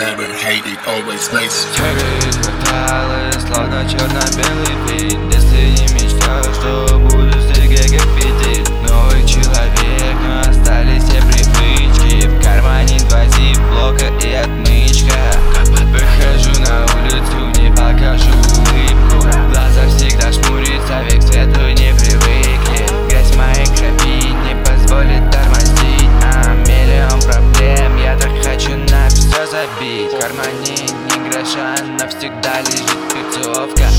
never hated, always nice. Бегают кварталы, словно черно-белый фильм. Если не мечтал, что буду строгий как петель. Новый человек, но остались все привычки. В кармане 2 зип-блока и отмычка. Выхожу на улицу, не покажу улыбку. Глаза всегда жмурятся, век к свету не привыкли. Грязь в моей крови не позволит тормозить. Миллион проблем, я так хочу на все забить. В кармане ни гроша, навсегда лежит пятовка.